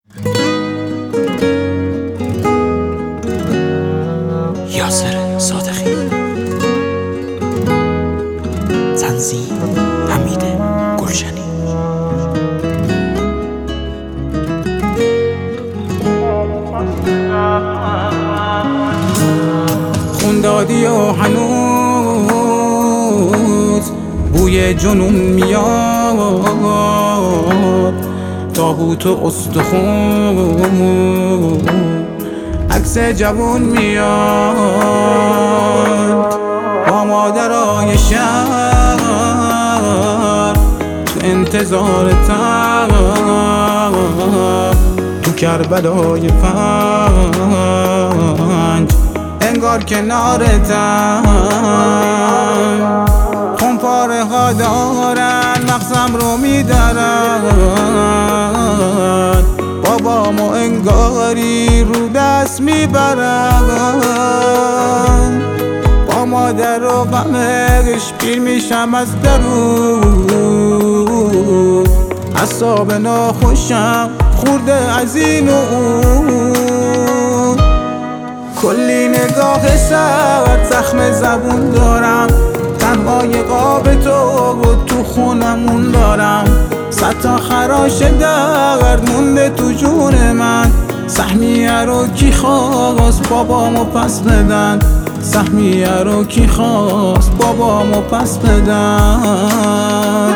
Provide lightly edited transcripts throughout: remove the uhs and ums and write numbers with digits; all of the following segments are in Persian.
یاسر صادقی، تنظیم حمید گلشنی. خون دادی و هنوز بوی جنون میاد، تابوت و استخون عکس جوون میاد، با مادرای شهر تو انتظارتم، تو کربلای پنج انگار کنارتم. خونپاره ها دارن مغزم رو میدارن، بابامو انگاری رو دست میبرن. با مادر و غمش پیر میشم از درون، اعصاب ناخوشم خورده از این و اون. کلی نگاه سرد زخم زبون دارم، تنهای قاب تو خونمون دارم. 100 تا خراش درد مونده تو جون من، سهمیه رو کی خواست بابامو پس بدن، سهمیه رو کی خواست بابامو پس بدن.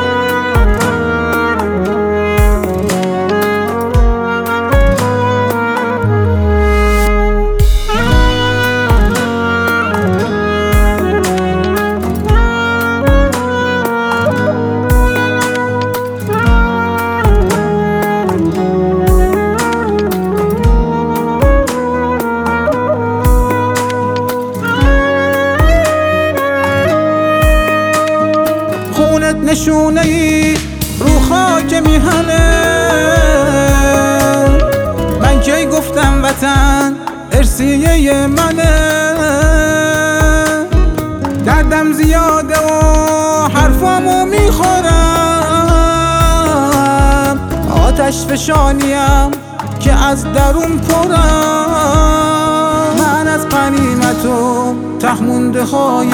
نشونه ای رو خاک میهنه، من کی گفتم وطن ارسیه منه. دردم زیاده و حرفامو میخورم، آتش فشانیم که از درون پرم. من از غنیمت و تخمونده های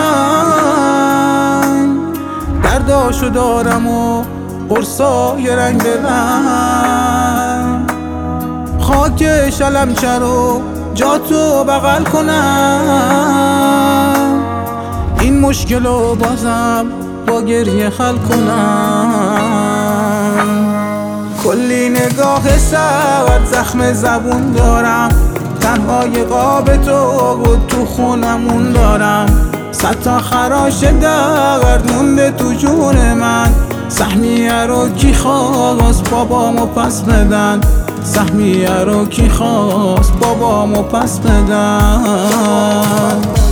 جنگ، درداشو دارم و قرصای رنگ رنگ. خاک شلمچه رو جاتو بغل کنم، این مشکلو بازم با گریه حل کنم. کلی نگاه سرد زخم زبون دارم، تنهای قاب تو خونمون دارم. 100 تا خراش درد مونده تو جون من، سهمیه رو کی خواست بابامو پس بدن، سهمیه رو کی خواست بابامو پس بدن.